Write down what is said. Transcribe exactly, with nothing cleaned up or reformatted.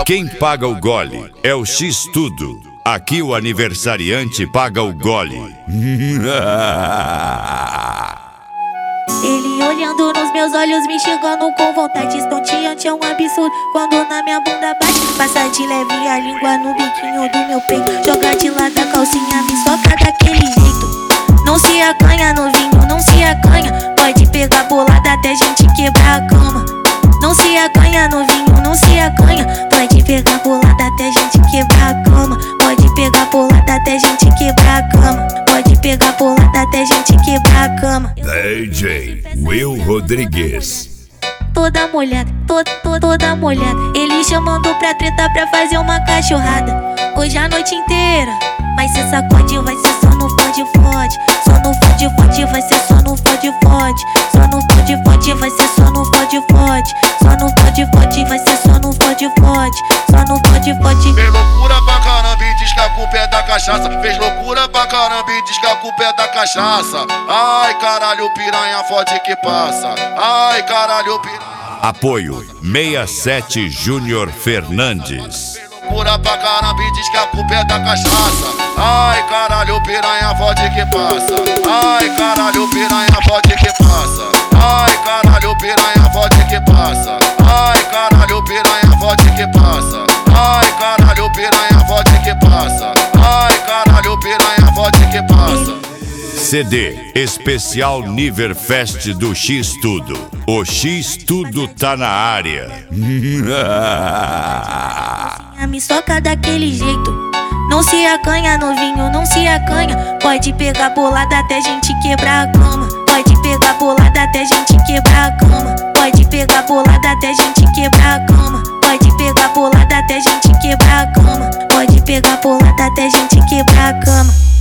Quem paga o gole é o X-Tudo. Aqui o aniversariante paga o gole. Ele olhando nos meus olhos, me chegando com vontade estonteante, é um absurdo. Quando na minha bunda bate, passa de leve a língua no biquinho do meu peito. Joga de lado a calcinha, me soca daquele jeito. Não se acanha novinho, não se acanha. Pode pegar bolada até gente quebrar a cama. Não se acanha novinho, não se acanha. Pode pegar bolada até gente quebrar a cama. Pode pegar bolada até gente quebrar a cama. Pode pegar bolada até gente quebrar a cama. D J Will Rodrigues. Toda molhada, toda, toda, toda molhada. Ele chamando pra treta pra fazer uma cachorrada. Hoje a noite inteira vai ser sacode, vai ser só no fode fode. Só no fode fode, vai ser só no fode fode. Só no fode fode, vai ser só no fode fode. Só no fode fode, vai ser só no fode fode. Só no fode fode. Fez loucura pra caramba e diz que a culpa é da cachaça. Fez loucura pra caramba e diz que a culpa é da cachaça. Ai caralho, piranha fode que passa. Ai caralho, piranha. Apoio sessenta e sete Júnior Fernandes. Loucura pra caramba e diz que a culpa é da cachaça. Ai caralho, piranha fode que passa. Ai caralho, piranha fode que passa. Ai caralho, piranha fode que passa. Ai caralho, piranha fode que passa. Ai caralho, piranha fode que passa. Ai caralho, piranha fode que passa. C D especial Niverfest do X-Tudo. O X-Tudo tá na área. Me soca daquele jeito. Não se acanha novinho, não se acanha. Pode pegar bolada até gente quebrar a cama. Pode pegar bolada até gente quebrar a cama. Pode pegar bolada até gente quebrar a cama. Pode pegar bolada até gente quebrar a cama. Pode pegar bolada até gente quebrar a cama.